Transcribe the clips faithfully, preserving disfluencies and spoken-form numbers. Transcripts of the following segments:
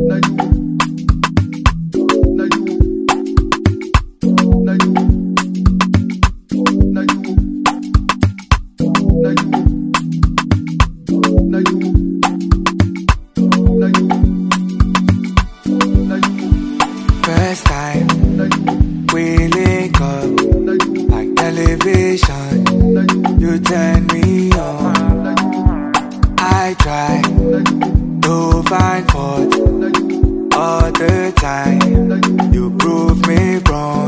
First time we link up like television. You turn me on. I try to find fault all the time. You prove me wrong.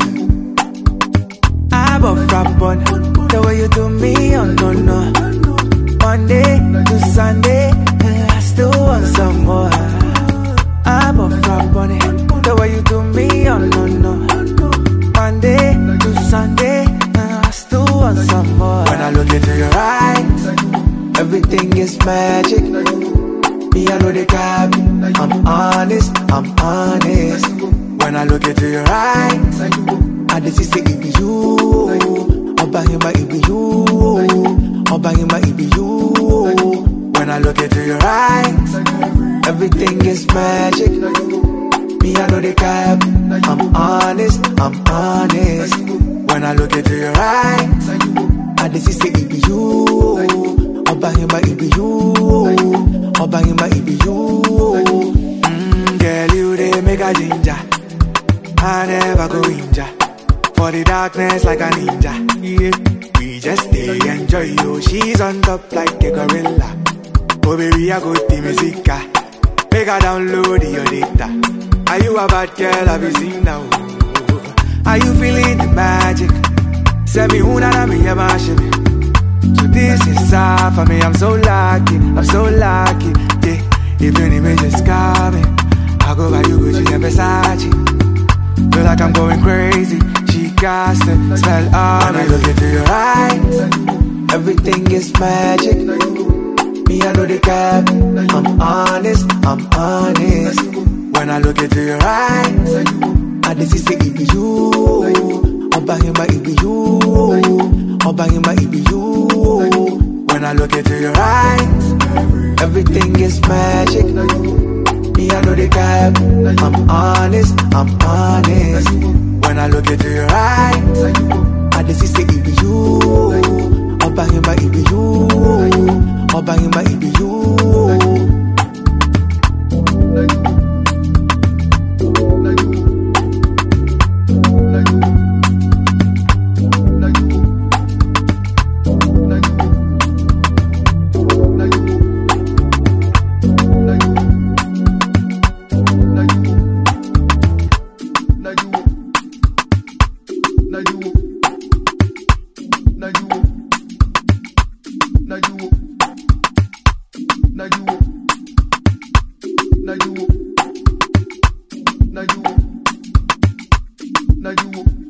I'm a rap on the way you do me, oh no no. Monday to Sunday, I still want some more. I'm a rap on it. The way you do me, oh no no. Monday to Sunday, I still want some more. When I look into your eyes, everything is magic. Me, I know the cap. I'm honest, I'm honest. When I look into your eyes, I just say it be you. Oba hima it be you. Oba hima it be you. When I look into your eyes, everything is magic. Me, I know the cap. I'm honest, I'm honest. When I look into your eyes, I just say it be you. Oba hima it be you. Oba hima it be you. Mm, girl, you they make a ginger. I never go inja. For the darkness like a ninja. Yeah, we just stay enjoy you. She's on top like a gorilla. Oh baby, I go to musica. Make her download your data. Are you a bad girl? Have you seen now? Are you feeling the magic? Say me who na me a mashing. So this is all for me. I'm so lucky, I'm so lucky. Yeah, if you need me, just call me. I'll go buy you Gucci and Versace. Feel like I'm going crazy. She got to smell all. When I look into your eyes, everything is magic. Me, I know the cap. I'm honest, I'm honest. When I look into your eyes, I just say it be you. Oba hima it be you. Oba hima it be you. When I look into your eyes, everything is magic. Me, I know the cap. I'm honest, I'm honest. When I look into your eyes, I just say it be you. Oba hima it be you. Oba hima it be you. Now you, now you, now you.